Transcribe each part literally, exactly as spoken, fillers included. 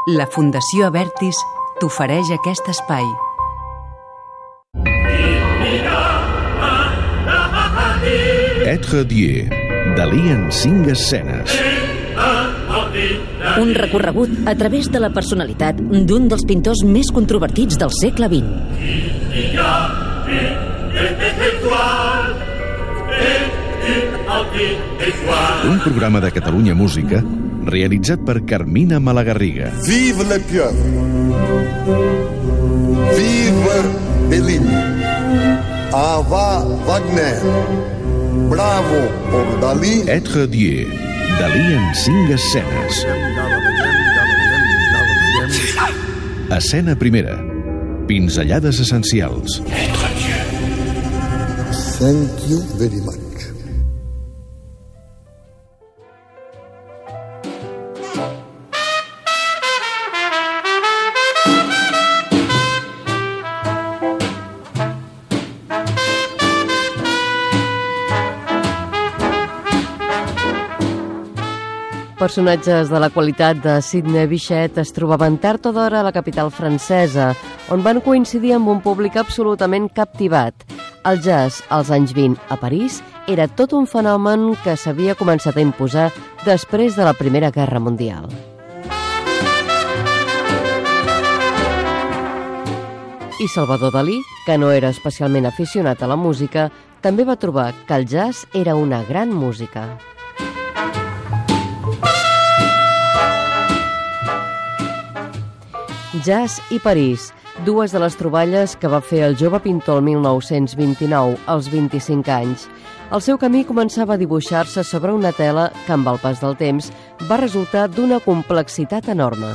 La Fundació Avertis t'ofereix aquest espai. Être Dieu, Dalí en cinc escenes. Un recorregut a través de la personalitat d'un dels pintors més controvertits del segle vint. Un programa de Catalunya Música realitzat per Carmina Malagarriga. Vive le pieuvre. Vive Bellini. Ava Wagner. Bravo por Dalí. Être Dieu, Dalí en cinc escenes. Escena primera. Pinzellades essencials. Être Dieu. Thank you very much. Personatges de la qualitat de Sidney Bechet es trobaven tard o d'hora a la capital francesa, on van coincidir amb un públic absolutament captivat. El jazz, als anys vint, a París, era tot un fenomen que s'havia començat a imposar després de la Primera Guerra Mundial. I Salvador Dalí, que no era especialment aficionat a la música, també va trobar que el jazz era una gran música. Jazz i París, dues de les troballes que va fer el jove pintor el mil nou-cents vint-i-nou, als vint-i-cinc anys. El seu camí començava a dibuixar-se sobre una tela que, amb el pas del temps, va resultar d'una complexitat enorme.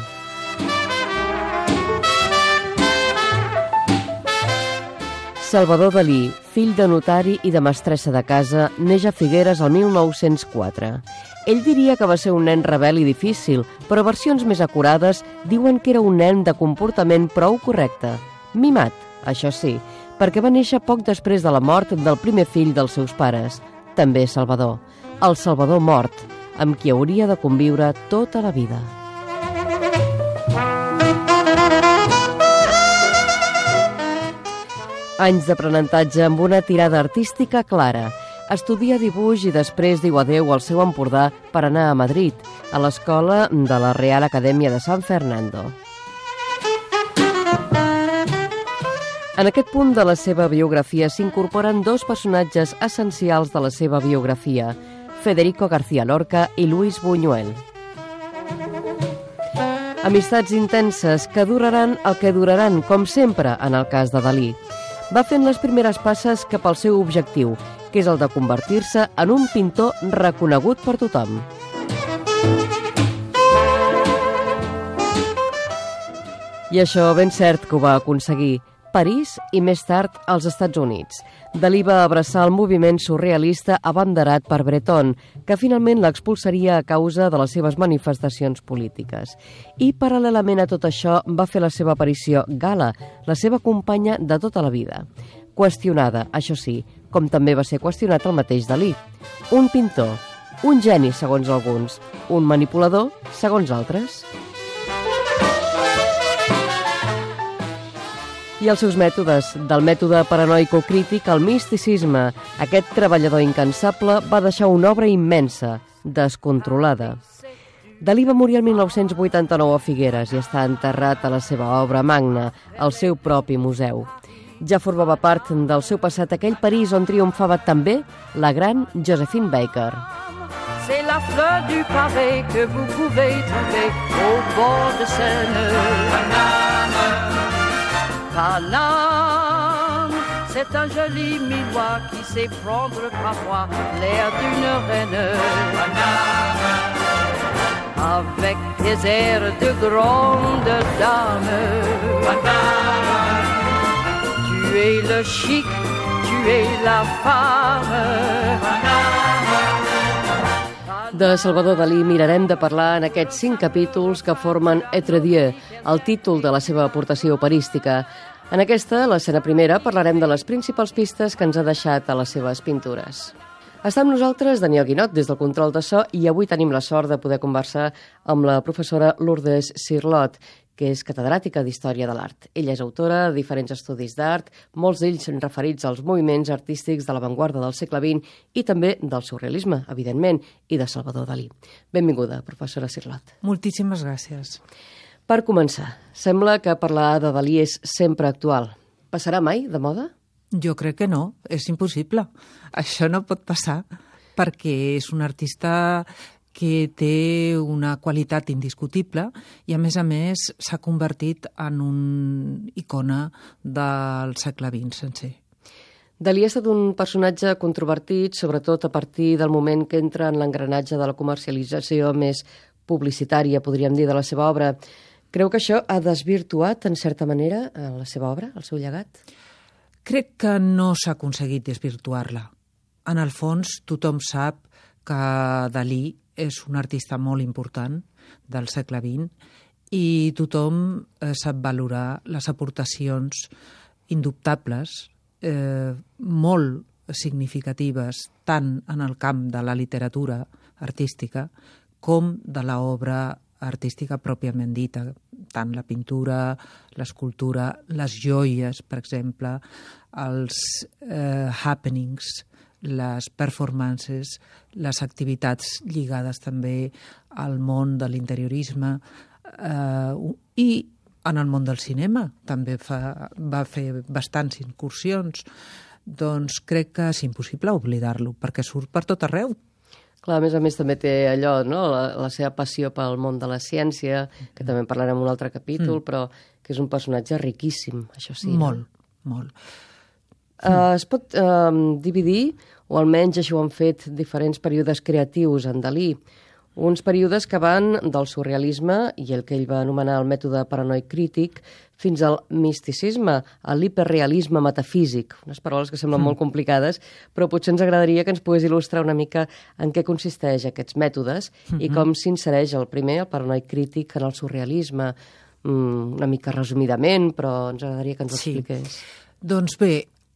Salvador Dalí, fill de notari i de mestressa de casa, neix a Figueres el mil nou-cents quatre. Ell diria que va ser un nen rebel i difícil, però versions més acurades diuen que era un nen de comportament prou correcte. Mimat, això sí, perquè va néixer poc després de la mort del primer fill dels seus pares, també Salvador, el Salvador mort, amb qui hauria de conviure tota la vida. Anys d'aprenentatge amb una tirada artística clara. Estudia dibuix i després diu adeu al seu Empordà per anar a Madrid, a l'escola de la Real Acadèmia de San Fernando. En aquest punt de la seva biografia s'incorporen dos personatges essencials de la seva biografia, Federico García Lorca i Luis Buñuel. Amistats intenses que duraran el que duraran, com sempre en el cas de Dalí. Va fent les primeres passes cap al seu objectiu, que és el de convertir-se en un pintor reconegut per tothom. I això ben cert que ho va aconseguir. París i més tard als Estats Units. Dalí va abraçar el moviment surrealista abanderat per Breton, que finalment l'expulsaria a causa de les seves manifestacions polítiques. I paral·lelament a tot això va fer la seva aparició Gala, la seva companya de tota la vida. Qüestionada, això sí, com també va ser qüestionat el mateix Dalí. Un pintor, un geni segons alguns, un manipulador segons altres. I els seus mètodes, del mètode paranoico-crític al misticisme, aquest treballador incansable va deixar una obra immensa, descontrolada. Dalí va morir el mil nou-cents vuitanta-nou a Figueres i està enterrat a la seva obra magna, al seu propi museu. Ja formava part del seu passat aquell París on triomfava també la gran Josephine Baker. C'est la fleur du pavé que vous pouvez trouver au bord de Seine. Paname, Paname, c'est un joli miroir qui sait prendre parfois l'air d'une reine. Paname, avec des airs de grande dame. Paname, tu es le chic, tu es la femme. De Salvador Dalí mirarem de parlar en aquests cinc capítols que formen Être Dieu, el títol de la seva aportació operística. En aquesta, l'escena primera, parlarem de les principals pistes que ens ha deixat a les seves pintures. Està amb nosaltres Daniel Guinot, des del control de so, i avui tenim la sort de poder conversar amb la professora Lourdes Sirlot, que és catedràtica d'Història de l'Art. Ella és autora de diferents estudis d'art, molts d'ells referits als moviments artístics de l'avantguarda del segle vint i també del surrealisme, evidentment, i de Salvador Dalí. Benvinguda, professora Sirlot. Moltíssimes gràcies. Per començar, sembla que parlar de Dalí és sempre actual. Passarà mai de moda? Jo crec que no, és impossible. Això no pot passar, perquè és un artista que té una qualitat indiscutible i, a més a més, s'ha convertit en un icona del segle vint sencer. Dalí ha estat un personatge controvertit, sobretot a partir del moment que entra en l'engranatge de la comercialització més publicitària, podríem dir, de la seva obra. Creu que això ha desvirtuat, en certa manera, la seva obra, el seu llegat? Crec que no s'ha aconseguit desvirtuar-la. En el fons, tothom sap que Dalí és un artista molt important del segle vint i tothom eh, sap valorar les aportacions indubtables, eh, molt significatives, tant en el camp de la literatura artística com de l'obra artística pròpiament dita, tant la pintura, l'escultura, les joies, per exemple, els eh, happenings, les performances, les activitats lligades també al món de l'interiorisme eh, i en el món del cinema també fa, va fer bastants incursions. Doncs crec que és impossible oblidar-lo, perquè surt per tot arreu. Clar, a més a més també té allò, no? la, la seva passió pel món de la ciència, que també en parlarem en un altre capítol, mm. però que és un personatge riquíssim, això sí. Molt, no? molt. Uh, es pot uh, dividir, o almenys això ho han fet diferents períodes creatius en Dalí, uns períodes que van del surrealisme i el que ell va anomenar el mètode paranoic crític fins al misticisme, a l'hiperrealisme metafísic, unes paraules que semblen mm. molt complicades, però potser ens agradaria que ens pogués il·lustrar una mica en què consisteix aquests mètodes mm-hmm. i com s'insereix el primer, el paranoic crític, en el surrealisme, mm, una mica resumidament, però ens agradaria que ens ho sí. expliqués. Doncs bé,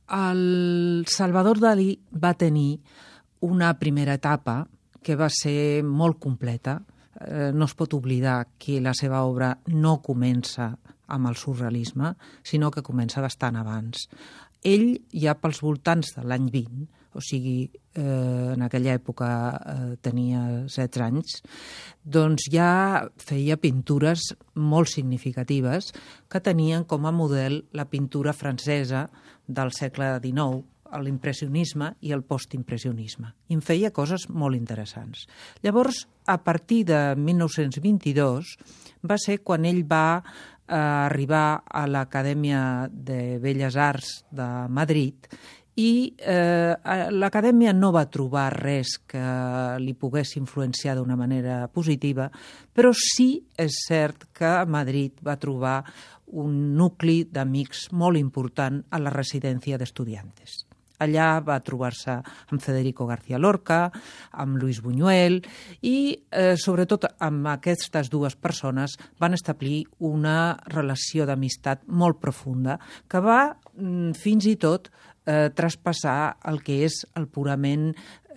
el Salvador Dalí va tenir una primera etapa que va ser molt completa. Eh, no es pot oblidar que la seva obra no comença amb el surrealisme, sinó que comença bastant abans. Ell, ja pels voltants de l'any vint, o sigui, eh, en aquella època eh, tenia setze anys, doncs ja feia pintures molt significatives que tenien com a model la pintura francesa del segle dinou, l'impressionisme i el postimpressionisme. I en feia coses molt interessants. Llavors, a partir de mil nou-cents vint-i-dos, va ser quan ell va eh, arribar a l'Acadèmia de Belles Arts de Madrid i eh, l'Acadèmia no va trobar res que li pogués influenciar d'una manera positiva, però sí és cert que a Madrid va trobar un nucli d'amics molt important a la residència d'estudiantes. Allà va trobar-se amb Federico García Lorca, amb Luis Buñuel i, eh, sobretot, amb aquestes dues persones van establir una relació d'amistat molt profunda que va mm, fins i tot eh, traspassar el que és el purament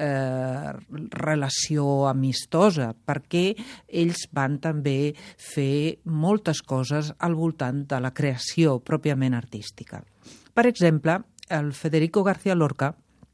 eh, relació amistosa, perquè ells van també fer moltes coses al voltant de la creació pròpiament artística. Per exemple, el Federico García Lorca,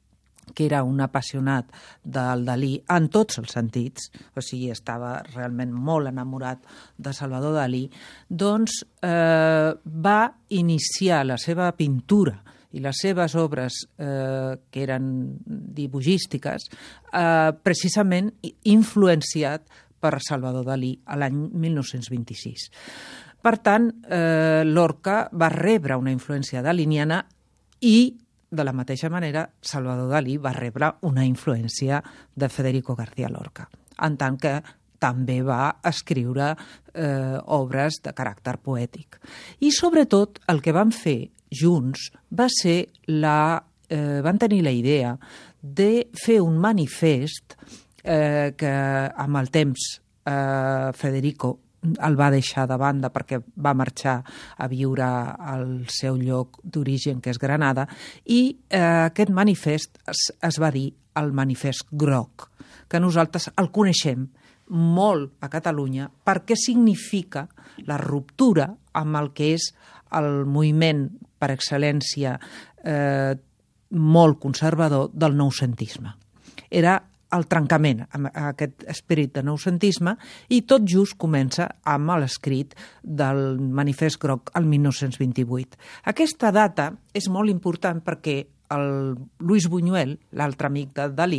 que era un apassionat del Dalí en tots els sentits, o sigui, estava realment molt enamorat de Salvador Dalí, doncs eh, va iniciar la seva pintura i les seves obres, eh, que eren dibuixístiques, eh, precisament influenciat per Salvador Dalí a l'any mil nou-cents vint-i-sis. Per tant, eh, Lorca va rebre una influència daliniana i, de la mateixa manera, Salvador Dalí va rebre una influència de Federico García Lorca, en tant que també va escriure eh, obres de caràcter poètic. I, sobretot, el que van fer junts va ser la... Eh, van tenir la idea de fer un manifest eh, que, amb el temps, eh, Federico el va deixar de banda perquè va marxar a viure al seu lloc d'origen, que és Granada, i eh, aquest manifest es, es va dir el Manifest Groc, que nosaltres el coneixem molt a Catalunya perquè significa la ruptura amb el que és el moviment per excel·lència eh, molt conservador del noucentisme. Era el trencament amb aquest esperit de noucentisme i tot just comença amb l'escrit del Manifest Groc el mil nou-cents vint-i-vuit. Aquesta data és molt important perquè el Luis Buñuel, l'altre amic de Dalí,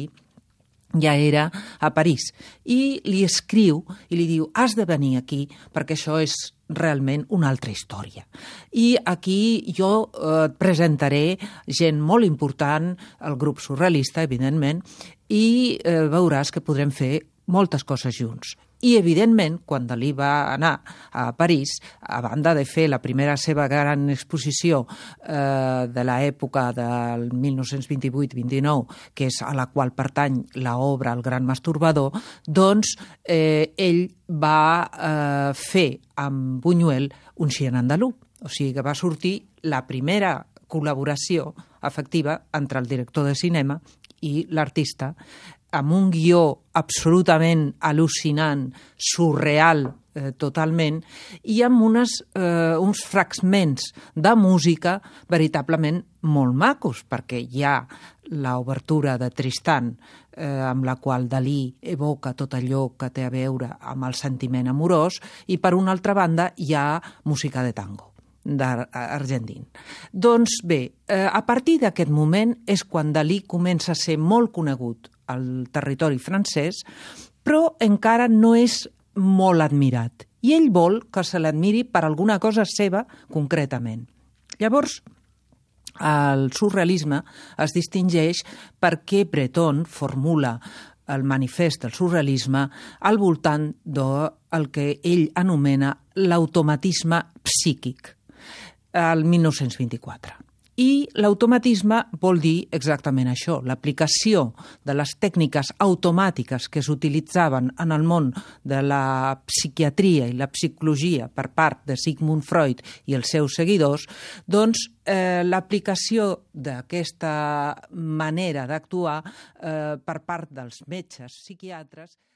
ja era a París i li escriu i li diu has de venir aquí perquè això és realment una altra història. I aquí jo eh, presentaré gent molt important, el grup surrealista, evidentment, i eh, veuràs que podrem fer moltes coses junts. I, evidentment, quan Dalí va anar a París, a banda de fer la primera seva gran exposició eh, de l'època del mil nou-cents vint-i-vuit vint-i-nou, que és a la qual pertany l'obra El gran masturbador, doncs eh, ell va eh, fer amb Buñuel un xien andalú. O sigui que va sortir la primera col·laboració efectiva entre el director de cinema i l'artista, amb un guió absolutament al·lucinant, surreal eh, totalment, i amb unes, eh, uns fragments de música veritablement molt macos, perquè hi ha l'obertura de Tristan, eh, amb la qual Dalí evoca tot allò que té a veure amb el sentiment amorós, i per una altra banda hi ha música de tango d'argentin. Doncs bé, eh, a partir d'aquest moment és quan Dalí comença a ser molt conegut al territori francès, però encara no és molt admirat. I ell vol que se l'admiri per alguna cosa seva concretament. Llavors, el surrealisme es distingeix perquè Breton formula el manifest del surrealisme al voltant del que ell anomena l'automatisme psíquic, el mil nou-cents vint-i-quatre. I l'automatisme vol dir exactament això, l'aplicació de les tècniques automàtiques que s'utilitzaven en el món de la psiquiatria i la psicologia per part de Sigmund Freud i els seus seguidors, doncs eh, l'aplicació d'aquesta manera d'actuar eh, per part dels metges psiquiatres